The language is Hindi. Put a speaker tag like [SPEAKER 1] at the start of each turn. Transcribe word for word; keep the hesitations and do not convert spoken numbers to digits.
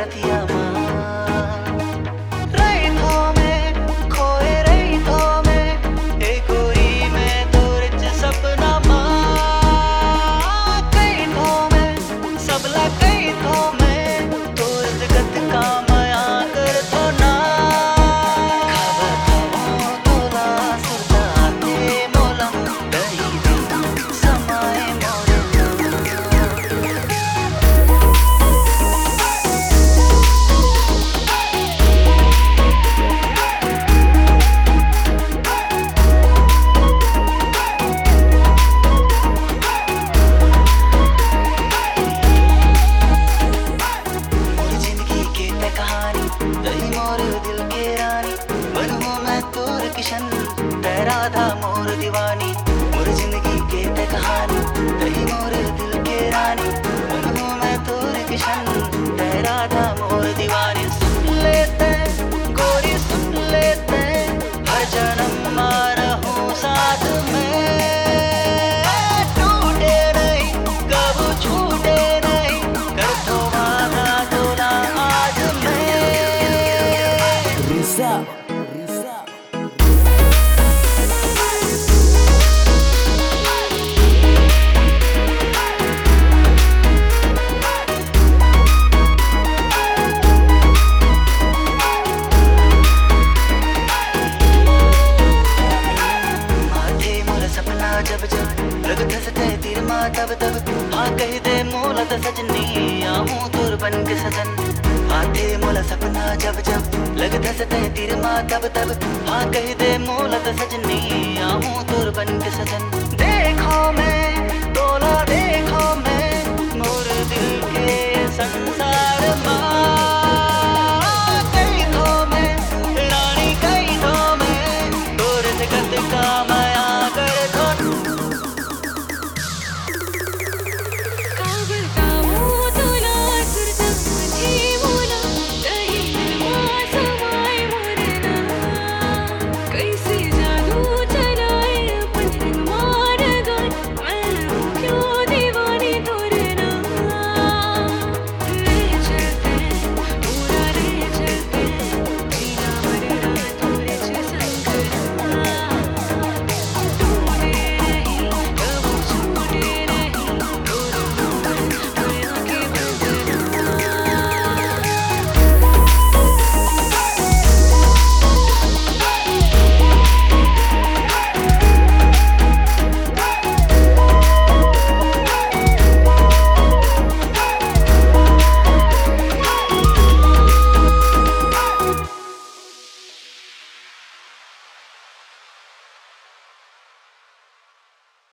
[SPEAKER 1] साथिया माँ रही थो मैं खोए रही थो मैं ए गोरी मैं तोरे च सपना माँ कही थो मैं सबला कही थो मैं तो जगत का माया कर थो ना खबर थो तोला सुरता ते मोला डरी दिन समाए मोरे किशन तेरा था मोर दीवानी मोर जिंदगी के ते कहानी तही मोर दिल के रानी बनूं मैं तोर किशन तेरा था मोर दीवानी सुन लेते गोरी सुन लेते हर जन्म मा रहूं साथ में टूटे नहीं कब छूटे नहीं कर दो वादा तोला आज मैं रिसा जब जब लग धसते तीर माँ तब तब हाँ कह दे मोला त सजनी आऊं तोर बन के सजन आते मोला सपना जब जब लग धसते तीर माँ तब तब हाँ कह दे मोला त सजनी आऊं तोर बन के सजन देखो मैं तोला देखो मैं मोर दिल के संग